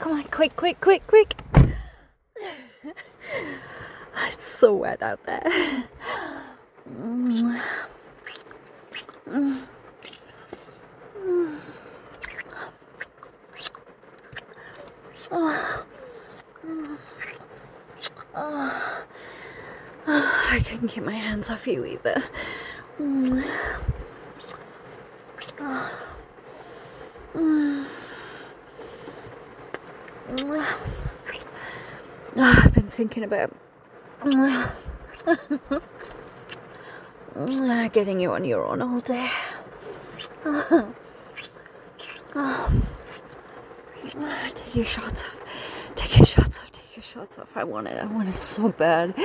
Come on, quick. It's so wet out there. I couldn't keep my hands off you either. I've been thinking about getting you on your own all day. Take your shorts off. I want it so bad.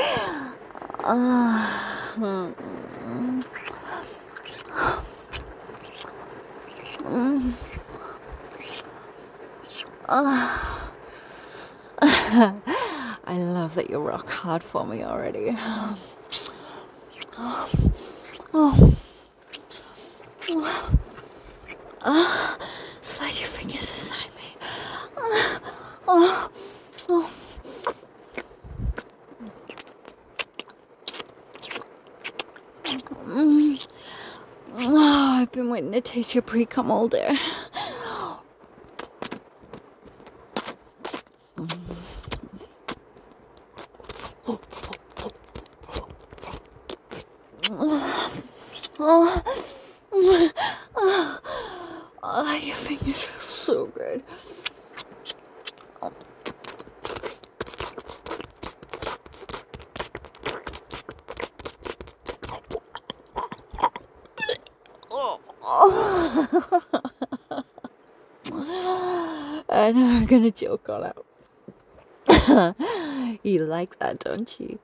I love that you rock hard for me already. Slide your fingers inside me. I've been waiting to taste your pre-cum all day. Your fingers feel so good. And I'm gonna joke all out. You like that, don't you?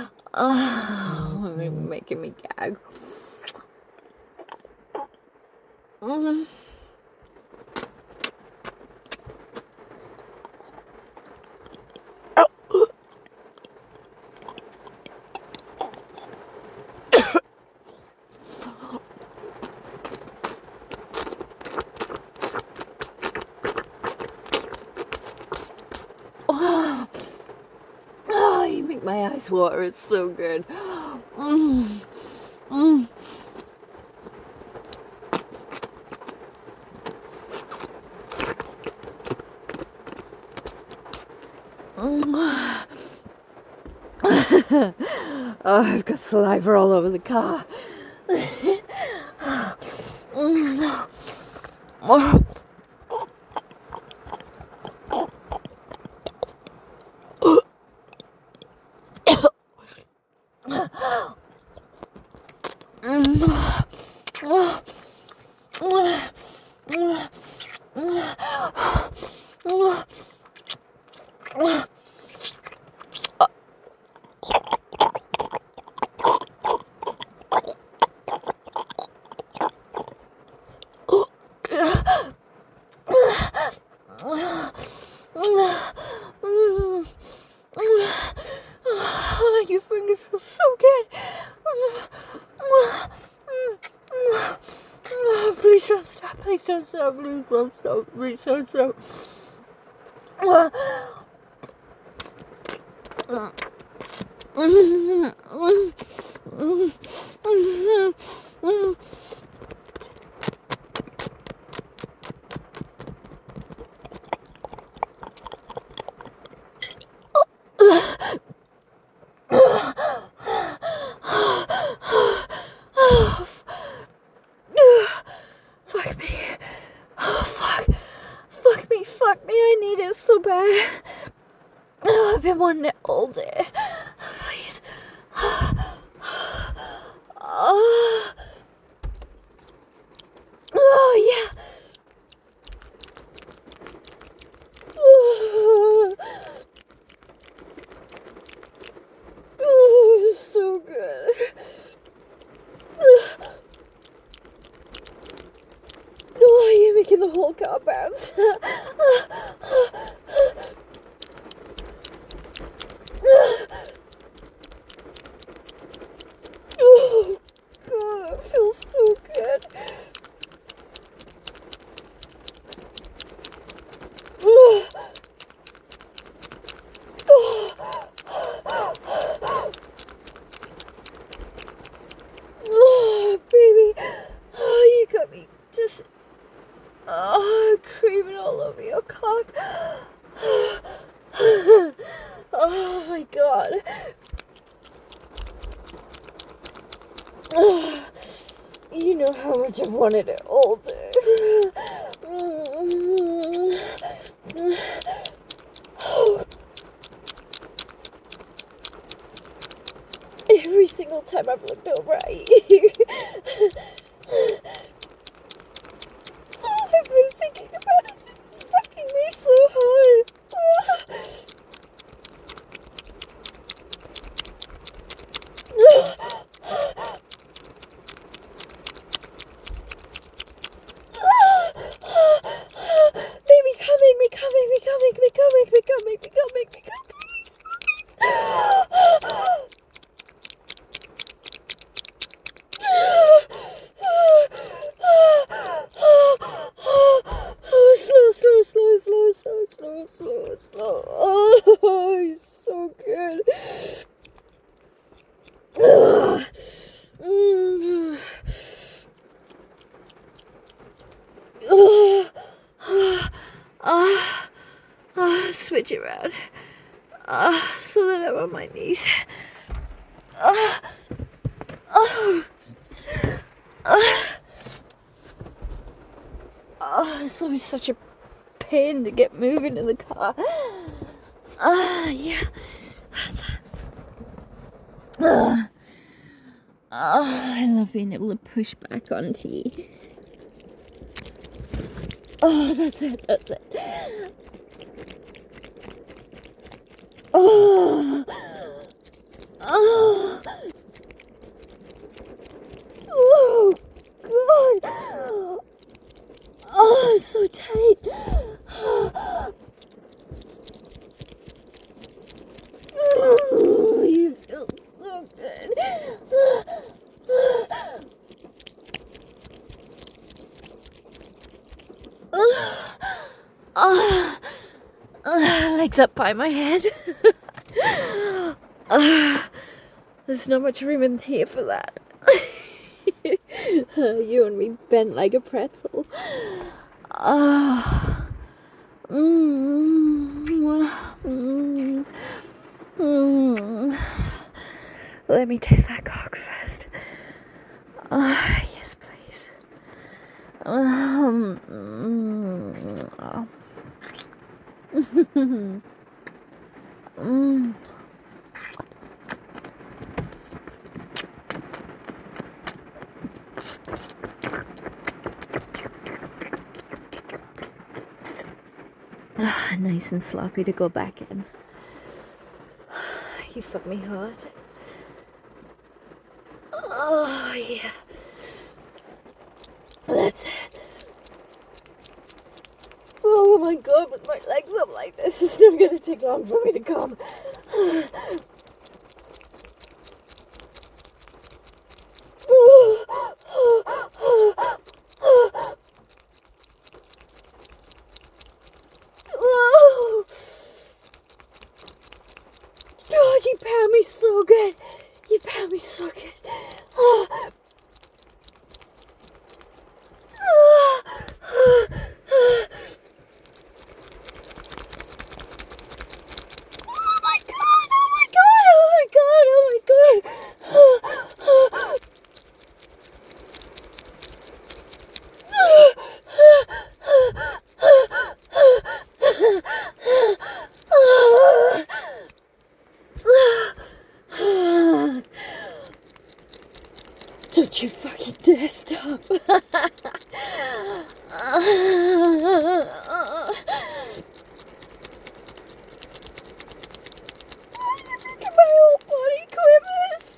Making me gag. You make my eyes water. It's so good. Oh, I've got saliva all over the car. Your fingers feel so good. Please don't stop. Fuck me, I need it so bad. I've been wanting it all day. Please. Oh, yeah. So good. Oh, you're making the whole car bounce. Oh, God, that feels so good. your cock. Oh my god. You know how much I've wanted it all day. Every single time I've looked over at you, all I've been thinking about is fucking me so hard. Baby, come, make me come, make me come, make me come, make me come, make me come, make me come, please, please. Slow. Oh, he's so good. Switch it around. So that I'm on my knees. It's always such a pain to get moving in the car. Yeah. That's it. I love being able to push back onto you. Oh, that's it. Oh. Oh, God. Oh, I'm so tight. Oh, you feel so good. Legs up by my head. There's not much room in here for that. You and me bent like a pretzel. Let me taste that cock first. Yes, please. Nice and sloppy to go back in. You fuck me hard. Oh, yeah. That's it. Oh my God, with my legs up like this, it's not gonna take long for me to come. God, you pound me so good. You pound me so good. Don't you fucking dare stop. My whole body quivers.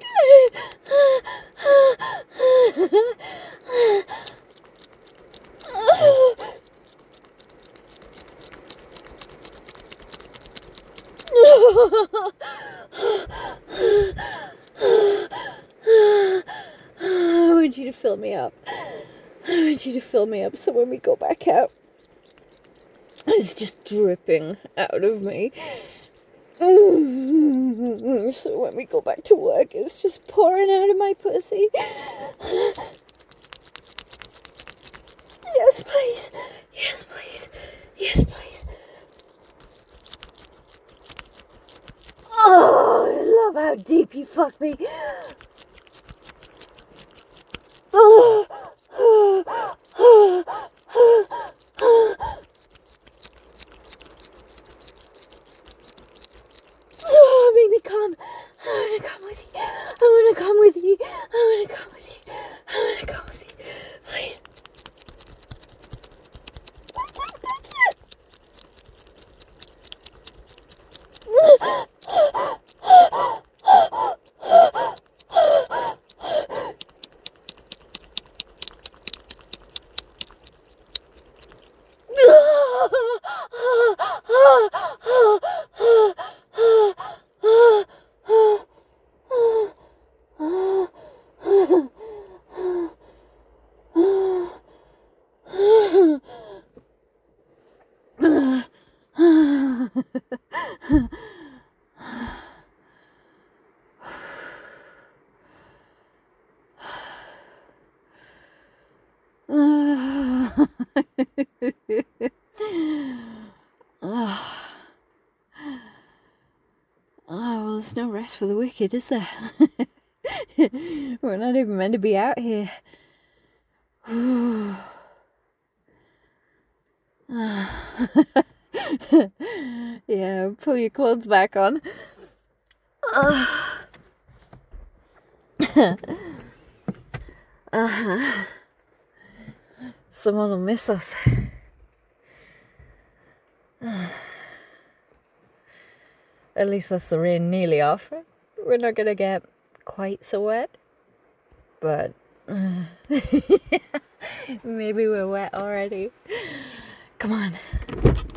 I want you to fill me up. I want you to fill me up so when we go back out, it's just dripping out of me. So when we go back to work, it's just pouring out of my pussy. Yes, please. Yes, please. Yes, how deep you fuck me. Oh, make me come. I wanna come with you. I wanna come with you. I wanna come with you. I wanna come with you. Please. That's it. That's it. Oh, well, there's no rest for the wicked, is there? We're not even meant to be out here. Yeah, pull your clothes back on. Someone will miss us. At least that's the rain nearly off. We're not gonna get quite so wet, but maybe we're wet already. Come on.